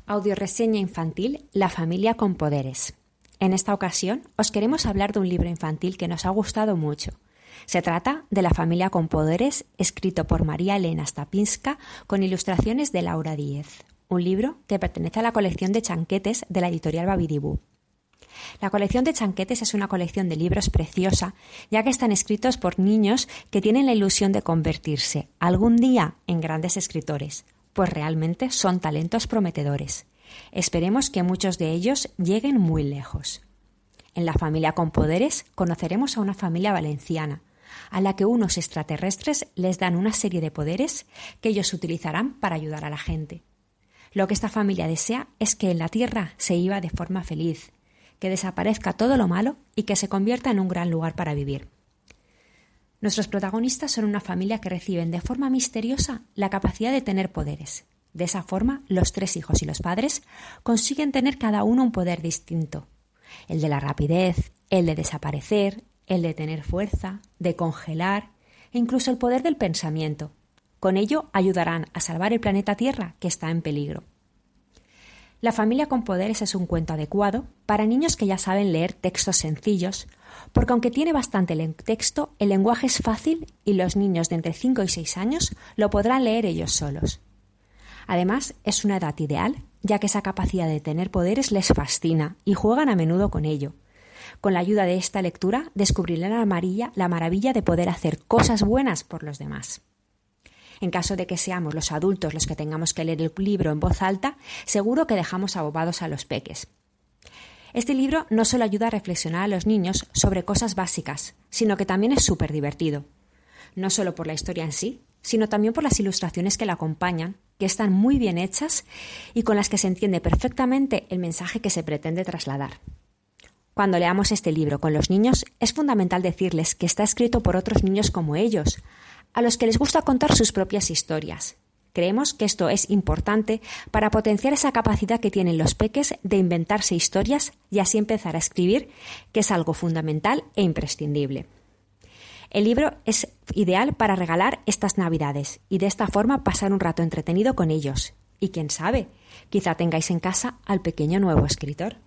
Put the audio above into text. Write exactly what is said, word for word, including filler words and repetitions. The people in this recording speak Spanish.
Audioreseña infantil La familia con poderes. En esta ocasión os queremos hablar de un libro infantil que nos ha gustado mucho. Se trata de La familia con poderes, escrito por María Elena Stapinska con ilustraciones de Laura Díez, un libro que pertenece a la colección de chanquetes de la editorial Babidibú. La colección de chanquetes es una colección de libros preciosa, ya que están escritos por niños que tienen la ilusión de convertirse algún día en grandes escritores, pues realmente son talentos prometedores. Esperemos que muchos de ellos lleguen muy lejos. En La familia con poderes conoceremos a una familia valenciana, a la que unos extraterrestres les dan una serie de poderes que ellos utilizarán para ayudar a la gente. Lo que esta familia desea es que en la Tierra se viva de forma feliz, que desaparezca todo lo malo y que se convierta en un gran lugar para vivir. Nuestros protagonistas son una familia que reciben de forma misteriosa la capacidad de tener poderes. De esa forma, los tres hijos y los padres consiguen tener cada uno un poder distinto. El de la rapidez, el de desaparecer, el de tener fuerza, de congelar e incluso el poder del pensamiento. Con ello ayudarán a salvar el planeta Tierra, que está en peligro. La familia con poderes es un cuento adecuado para niños que ya saben leer textos sencillos, porque aunque tiene bastante texto, el lenguaje es fácil y los niños de entre cinco y seis años lo podrán leer ellos solos. Además, es una edad ideal, ya que esa capacidad de tener poderes les fascina y juegan a menudo con ello. Con la ayuda de esta lectura, descubrirán la maravilla, la maravilla de poder hacer cosas buenas por los demás. En caso de que seamos los adultos los que tengamos que leer el libro en voz alta, seguro que dejamos abobados a los peques. Este libro no solo ayuda a reflexionar a los niños sobre cosas básicas, sino que también es súper divertido. No solo por la historia en sí, sino también por las ilustraciones que la acompañan, que están muy bien hechas y con las que se entiende perfectamente el mensaje que se pretende trasladar. Cuando leamos este libro con los niños, es fundamental decirles que está escrito por otros niños como ellos, a los que les gusta contar sus propias historias. Creemos que esto es importante para potenciar esa capacidad que tienen los peques de inventarse historias y así empezar a escribir, que es algo fundamental e imprescindible. El libro es ideal para regalar estas Navidades y de esta forma pasar un rato entretenido con ellos. Y quién sabe, quizá tengáis en casa al pequeño nuevo escritor.